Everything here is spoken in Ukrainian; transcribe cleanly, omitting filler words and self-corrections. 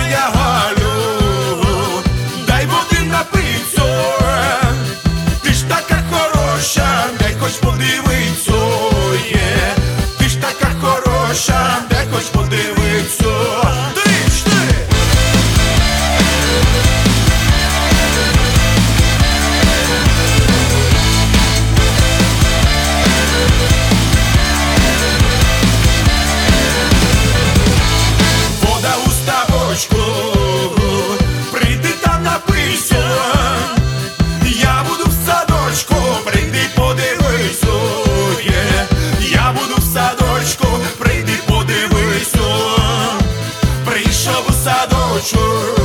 моя Галю, дай води напиться, ти ж така хороша, дай хоч подивиться, ти ж така хороша, дай хоч подивиться. Прийди там напийся, я буду в садочку, прийди подивися, я буду в садочку, прийди подивися, прийшов у садочок.